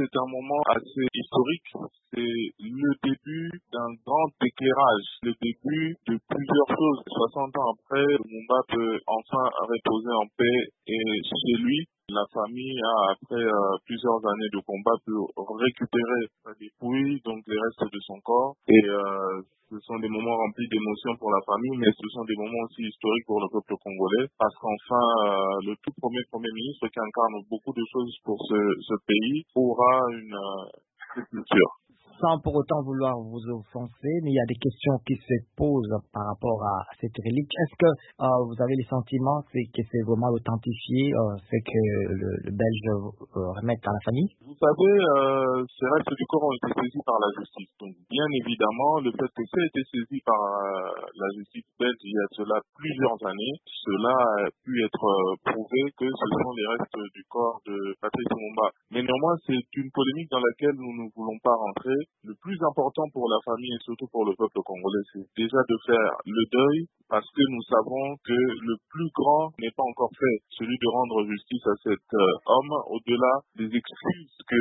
c'est un moment assez historique. C'est le début d'un grand éclairage, le début de plusieurs choses. 60 ans après, Lumumba peut enfin reposer en paix et chez lui, la famille a, après plusieurs années de combat, pu récupérer sa dépouille, donc les restes de son corps. Et ce sont des moments remplis d'émotions pour la famille, mais ce sont des moments aussi historiques pour le peuple congolais, parce qu'enfin, le tout premier ministre qui incarne beaucoup de choses pour ce pays aura une sépulture. Sans pour autant vouloir vous offenser, mais il y a des questions qui se posent par rapport à cette relique. Est-ce que vous avez le sentiment que c'est vraiment authentifié, c'est que le Belge remette à la famille? Vous savez, ces restes du corps ont été saisis par la justice. Donc, bien évidemment, le fait que ça ait été saisi par la justice belge il y a cela plusieurs années, cela a pu être prouvé que ce sont les restes du corps de Patrice Lumumba. Mais néanmoins, c'est une polémique dans laquelle nous ne voulons pas rentrer. Le plus important pour la famille et surtout pour le peuple congolais, c'est déjà de faire le deuil, parce que nous savons que le plus grand n'est pas encore fait, celui de rendre justice à cet homme, au-delà des excuses que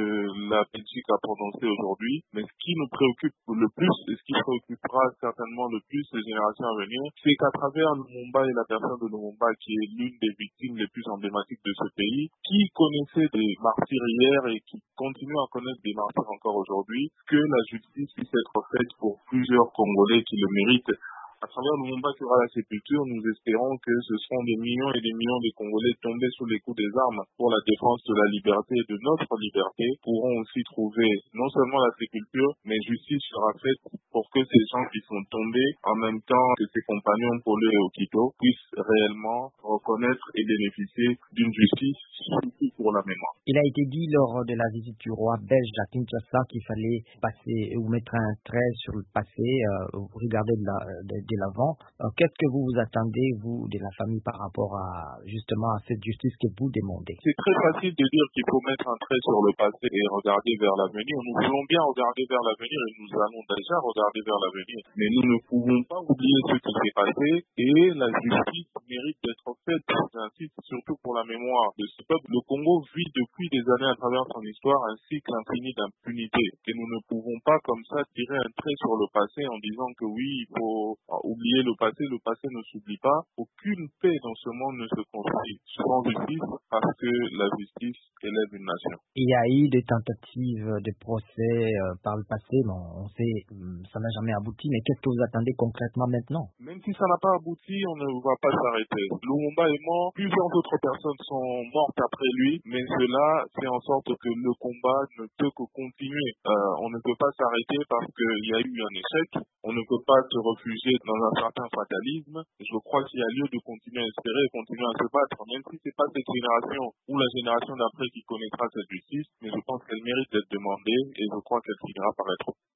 la Belgique a prononcées aujourd'hui. Mais ce qui nous préoccupe le plus, et ce qui préoccupera certainement le plus les générations à venir, c'est qu'à travers Lumumba et la personne de Lumumba, qui est l'une des victimes les plus emblématiques de ce pays, qui connaissait des martyrs hier et qui continue à connaître des martyrs encore aujourd'hui, que la justice puisse être faite pour plusieurs Congolais qui le méritent. À travers Lumumba qui aura la sépulture, nous espérons que ce seront des millions et des millions de Congolais tombés sous les coups des armes pour la défense de la liberté et de notre liberté pourront aussi trouver non seulement la sépulture, mais justice sera faite pour que ces gens qui sont tombés, en même temps que ses compagnons Polo et Okito, puissent réellement reconnaître et bénéficier d'une justice, surtout pour la mémoire. Il a été dit lors de la visite du roi belge à Kinshasa qu'il fallait passer ou mettre un trait sur le passé, regarder de l'avant. Qu'est-ce que vous attendez, vous, de la famille, par rapport à justement à cette justice que vous demandez? C'est très facile de dire qu'il faut mettre un trait sur le passé et regarder vers l'avenir. Nous voulons bien regarder vers l'avenir et nous allons déjà regarder vers l'avenir. Mais nous ne pouvons pas oublier ce qui s'est passé et la justice mérite d'être faite. J'insiste surtout pour la mémoire de ce peuple. Le Congo vit depuis des années à travers son histoire un cycle infini d'impunité. Et nous ne pouvons pas comme ça tirer un trait sur le passé en disant que oui, il faut oublier le passé ne s'oublie pas. Aucune paix dans ce monde ne se construit sans justice, parce que la justice élève une nation. Il y a eu des tentatives de procès par le passé, mais on sait ça n'a jamais abouti, mais qu'est-ce que vous attendez concrètement maintenant? Même si ça n'a pas abouti, on ne va pas s'arrêter. Lumumba est mort, plusieurs autres personnes sont mortes après lui, mais cela fait en sorte que le combat ne peut que continuer. On ne peut pas s'arrêter parce qu'il y a eu un échec. On ne peut pas se réfugier dans un certain fatalisme. Je crois qu'il y a lieu de continuer à espérer et continuer à se battre, même si c'est pas cette génération ou la génération d'après qui connaîtra cette justice, mais je pense qu'elle mérite d'être demandée et je crois qu'elle finira par être